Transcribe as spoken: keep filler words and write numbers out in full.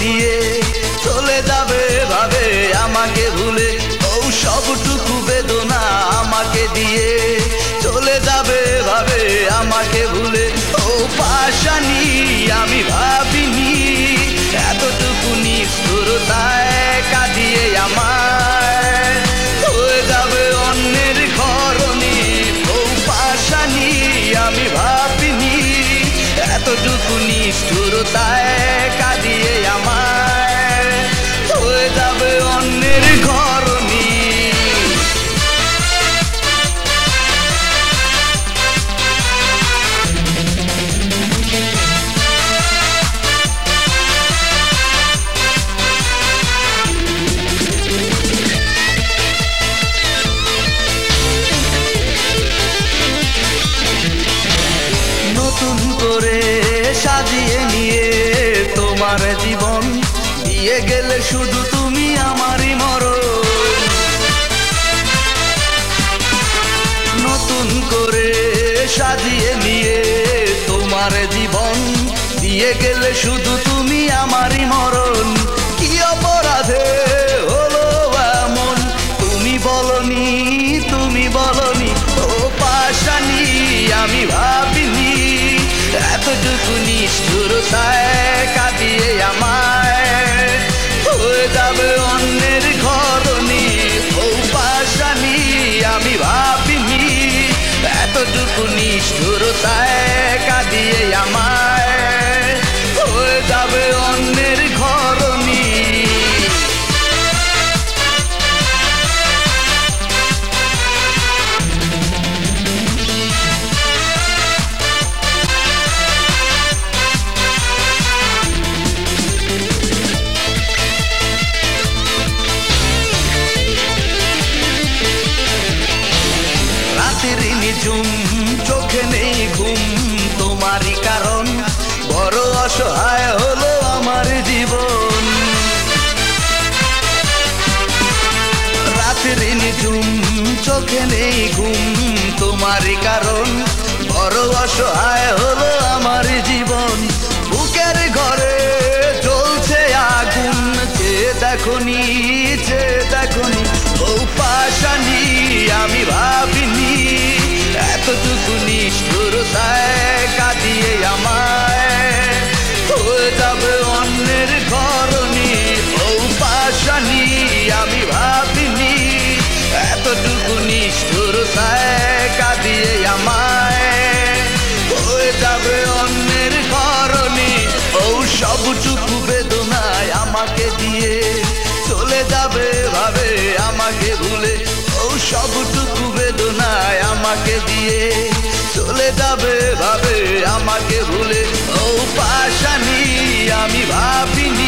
নিয়ে চলে যাবে ভাবে আমাকে ভুলে। ও সবটুকু বেদনা আমাকে দিয়ে চলে যাবে ভাবে আমাকে ভুলে। ও পাশানি আমি ভাবিনি এতটুকু নিষ্ঠুরতায় কাঁদিয়ে আমার হয়ে যাবে অন্যের ঘরণী। ও পাশানি আমি ভাবিনি এতটুকু নিষ্ঠুরতায় কাঁদিয়ে আমার হয়ে যাবে অন্যের ঘরণী। নতুন করে সাজিয়ে নিয়ে তোমার জীবন দিয়ে গেলে শুধু তুমি আমারই মরণ। নতুন করে সাজিয়ে নিয়ে তোমার জীবন দিয়ে গেলে শুধু তুমি আমারই মরণ। কি অপরাধে হলো এমন তুমি বলনি, তুমি বলনি। ও পাশানি আমি ভাবিনি এতটুকু নিষ্ঠুরতায় কাঁদিয়ে আমায় হয়ে যাবে অন্যের ঘরণী। ও পাশানি আমি ভাবিনি এতটুকু নিষ্ঠুরতায় কাঁদিয়ে আমায় হয়ে যাবে অন্যের ঘরণী। নিঝুম চোখে নেই ঘুম তোমারই কারণ বড় অসহায় হলো আমার জীবন। রাতের নিঝুম চোখে নেই ঘুম তোমারই কারণ বড় অসহায় হলো আমার জীবন। বুকের ঘরে জ্বলছে আগুন যে দেখনি, যে দেখনি। ও পাশানি আমি ভাবিনি এতটুকু নিষ্ঠুরতায় কাঁদিয়ে আমায় হয়ে যাবে অন্যের ঘরণী। ও পাশানি আমি ভাবিনি এতটুকু নিষ্ঠুরতায় কাঁদিয়ে আমায় হয়ে যাবে অন্যের ঘরণী। ও সবটুকু বেদনায় আমাকে দিয়ে চলে যাবে ভাবে আমাকে ভুলে। ও সবটুকু বেদনায় আমাকে দিয়ে চলে যাবে ভাবে আমাকে ভুলে। ও পাশানি আমি ভাবিনি